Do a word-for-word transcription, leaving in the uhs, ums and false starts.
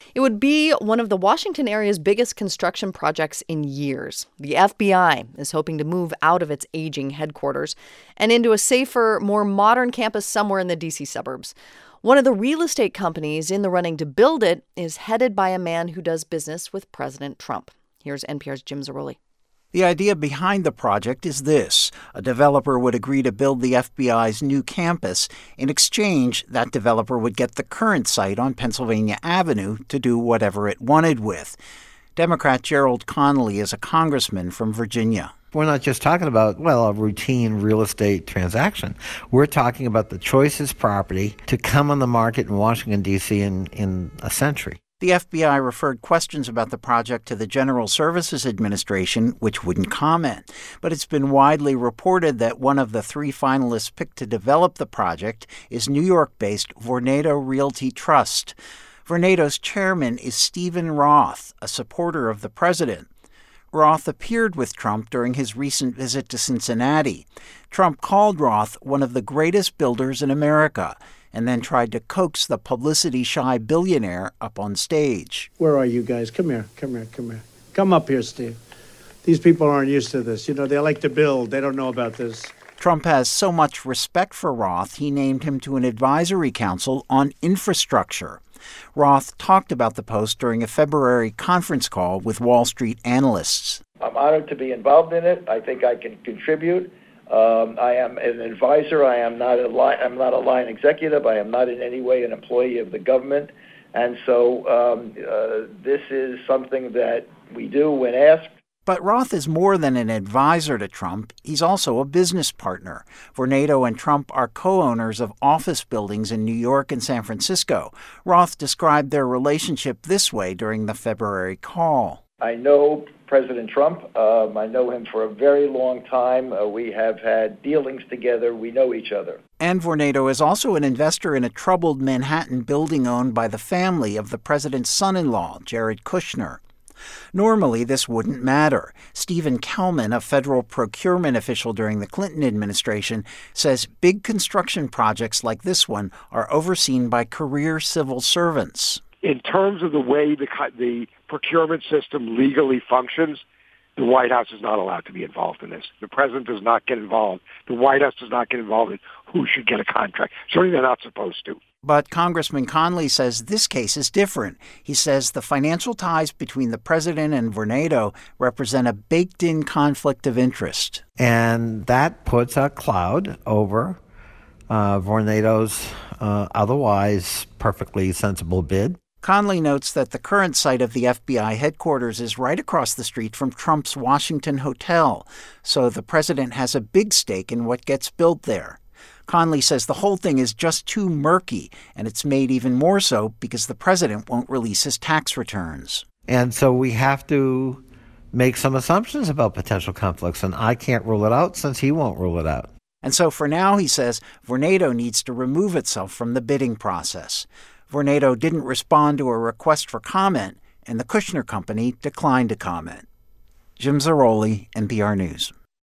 It would be one of the Washington area's biggest construction projects in years. The F B I is hoping to move out of its aging headquarters and into a safer, more modern campus somewhere in the D C suburbs. One of the real estate companies in the running to build it is headed by a man who does business with President Trump. Here's N P R's Jim Zarroli. The idea behind the project is this. A developer would agree to build the F B I's new campus. In exchange, that developer would get the current site on Pennsylvania Avenue to do whatever it wanted with. Democrat Gerald Connolly is a congressman from Virginia. We're not just talking about, well, a routine real estate transaction. We're talking about the choicest property to come on the market in Washington, D C in, in a century. The F B I referred questions about the project to the General Services Administration, which wouldn't comment. But it's been widely reported that one of the three finalists picked to develop the project is New York-based Vornado Realty Trust. Vornado's chairman is Stephen Roth, a supporter of the president. Roth appeared with Trump during his recent visit to Cincinnati. Trump called Roth one of the greatest builders in America, and then tried to coax the publicity-shy billionaire up on stage. Where are you guys? Come here, come here, come here. Come up here, Steve. These people aren't used to this. You know, they like to build. They don't know about this. Trump has so much respect for Roth, he named him to an advisory council on infrastructure. Roth talked about the post during a February conference call with Wall Street analysts. I'm honored to be involved in it. I think I can contribute. Um, I am an advisor. I am not a line, I'm not a line executive. I am not in any way an employee of the government. And so um, uh, this is something that we do when asked. But Roth is more than an advisor to Trump. He's also a business partner. Vornado and Trump are co-owners of office buildings in New York and San Francisco. Roth described their relationship this way during the February call. I know President Trump. Um, I know him for a very long time. Uh, we have had dealings together. We know each other. And Vornado is also an investor in a troubled Manhattan building owned by the family of the president's son-in-law, Jared Kushner. Normally, this wouldn't matter. Stephen Kelman, a federal procurement official during the Clinton administration, says big construction projects like this one are overseen by career civil servants. In terms of the way the the procurement system legally functions, the White House is not allowed to be involved in this. The president does not get involved. The White House does not get involved in who should get a contract. Certainly they're not supposed to. But Congressman Connolly says this case is different. He says the financial ties between the president and Vornado represent a baked-in conflict of interest. And that puts a cloud over uh, Vornado's uh, otherwise perfectly sensible bid. Connolly notes that the current site of the F B I headquarters is right across the street from Trump's Washington Hotel, so the president has a big stake in what gets built there. Connolly says the whole thing is just too murky, and it's made even more so because the president won't release his tax returns. And so we have to make some assumptions about potential conflicts, and I can't rule it out since he won't rule it out. And so for now, he says, Vornado needs to remove itself from the bidding process. Vornado didn't respond to a request for comment, and the Kushner Company declined to comment. Jim Zarroli, N P R News.